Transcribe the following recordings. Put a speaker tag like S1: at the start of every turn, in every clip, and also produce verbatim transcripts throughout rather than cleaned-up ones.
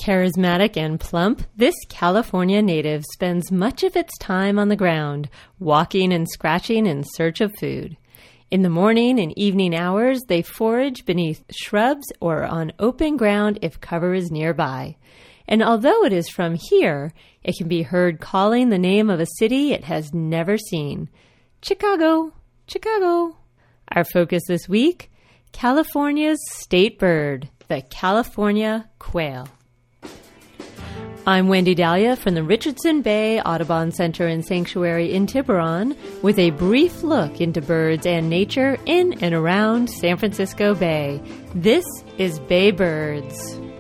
S1: Charismatic and plump, this California native spends much of its time on the ground, walking and scratching in search of food. In the morning and evening hours, they forage beneath shrubs or on open ground if cover is nearby. And although it is from here, it can be heard calling the name of a city it has never seen. Chicago, Chicago. Our focus this week, California's state bird, the California quail. I'm Wendy Dahlia from the Richardson Bay Audubon Center and Sanctuary in Tiburon with a brief look into birds and nature in and around San Francisco Bay. This is Bay Birds.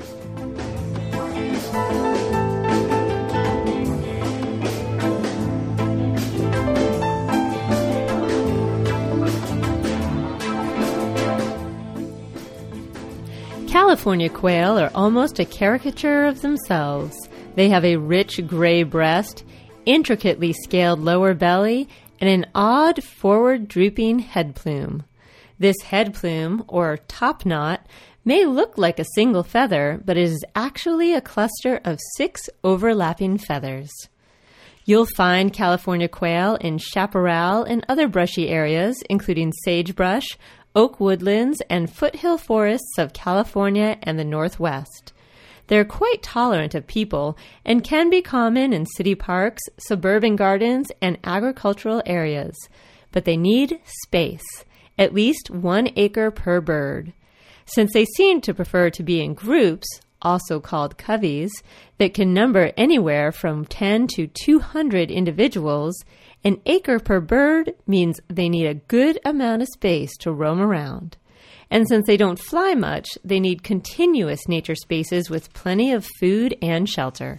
S1: California quail are almost a caricature of themselves. They have a rich gray breast, intricately scaled lower belly, and an odd forward drooping head plume. This head plume, or top knot, may look like a single feather, but it is actually a cluster of six overlapping feathers. You'll find California quail in chaparral and other brushy areas, including sagebrush, oak woodlands, and foothill forests of California and the Northwest. They're quite tolerant of people and can be common in city parks, suburban gardens, and agricultural areas. But they need space, at least one acre per bird. Since they seem to prefer to be in groups, also called coveys, that can number anywhere from ten to two hundred individuals, an acre per bird means they need a good amount of space to roam around. And since they don't fly much, they need continuous nature spaces with plenty of food and shelter.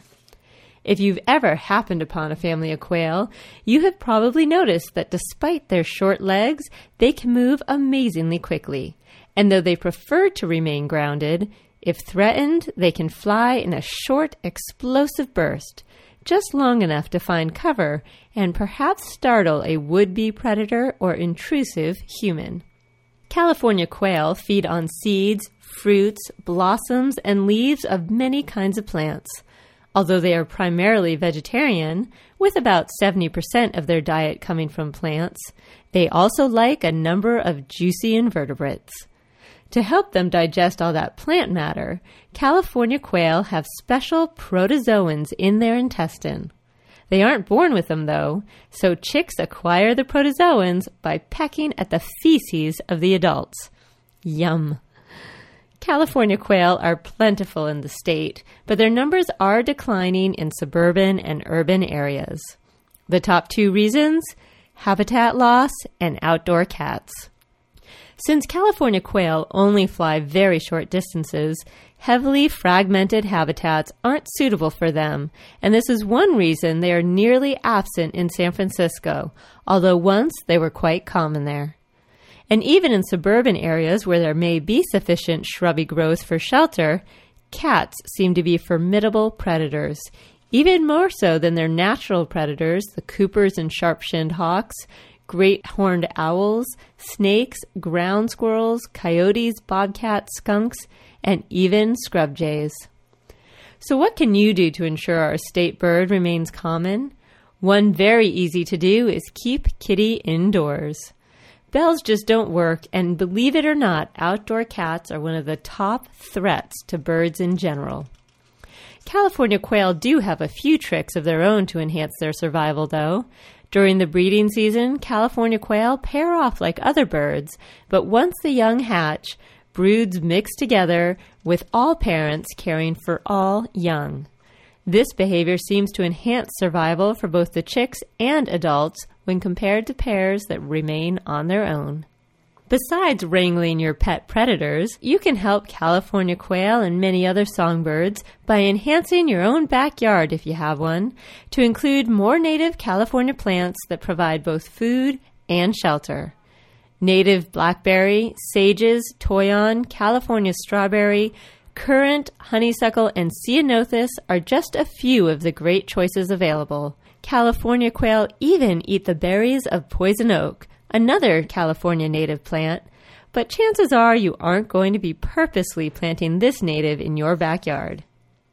S1: If you've ever happened upon a family of quail, you have probably noticed that despite their short legs, they can move amazingly quickly. And though they prefer to remain grounded, if threatened, they can fly in a short, explosive burst, just long enough to find cover and perhaps startle a would-be predator or intrusive human. California quail feed on seeds, fruits, blossoms, and leaves of many kinds of plants. Although they are primarily vegetarian, with about seventy percent of their diet coming from plants, they also like a number of juicy invertebrates. To help them digest all that plant matter, California quail have special protozoans in their intestine. They aren't born with them, though, so chicks acquire the protozoans by pecking at the feces of the adults. Yum! California quail are plentiful in the state, but their numbers are declining in suburban and urban areas. The top two reasons? Habitat loss and outdoor cats. Since California quail only fly very short distances, heavily fragmented habitats aren't suitable for them, and this is one reason they are nearly absent in San Francisco, although once they were quite common there. And even in suburban areas where there may be sufficient shrubby growth for shelter, cats seem to be formidable predators, even more so than their natural predators, the Coopers and sharp-shinned hawks, great horned owls, snakes, ground squirrels, coyotes, bobcats, skunks, and even scrub jays. So what can you do to ensure our state bird remains common? One very easy to do is keep Kitty indoors. Bells just don't work, and believe it or not, outdoor cats are one of the top threats to birds in general. California quail do have a few tricks of their own to enhance their survival, though. During the breeding season, California quail pair off like other birds, but once the young hatch, broods mix together with all parents caring for all young. This behavior seems to enhance survival for both the chicks and adults when compared to pairs that remain on their own. Besides wrangling your pet predators, you can help California quail and many other songbirds by enhancing your own backyard if you have one, to include more native California plants that provide both food and shelter. Native blackberry, sages, toyon, California strawberry, currant, honeysuckle, and ceanothus are just a few of the great choices available. California quail even eat the berries of poison oak, another California native plant, but chances are you aren't going to be purposely planting this native in your backyard.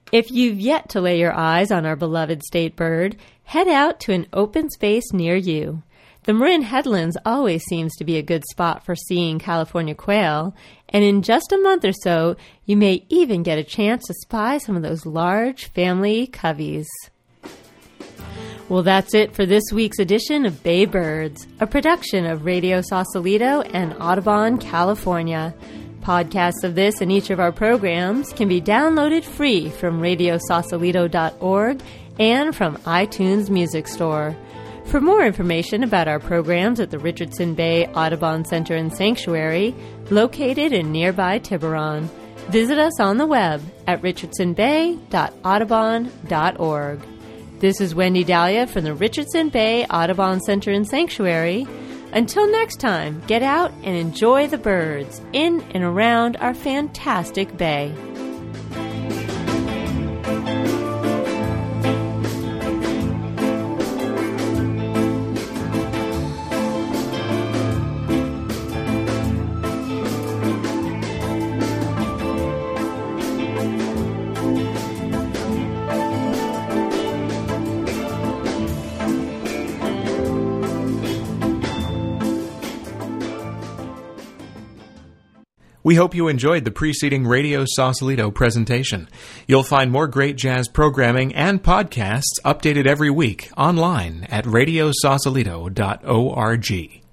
S1: If you've yet to lay your eyes on our beloved state bird, head out to an open space near you. The Marin Headlands always seems to be a good spot for seeing California quail, and in just a month or so, you may even get a chance to spy some of those large family coveys. Well, that's it for this week's edition of Bay Birds, a production of Radio Sausalito and Audubon, California. Podcasts of this and each of our programs can be downloaded free from radio sausalito dot org and from iTunes Music Store. For more information about our programs at the Richardson Bay Audubon Center and Sanctuary, located in nearby Tiburon, visit us on the web at richardson bay dot audubon dot org. This is Wendy Dahlia from the Richardson Bay Audubon Center and Sanctuary. Until next time, get out and enjoy the birds in and around our fantastic bay.
S2: We hope you enjoyed the preceding Radio Sausalito presentation. You'll find more great jazz programming and podcasts updated every week online at radio sausalito dot org.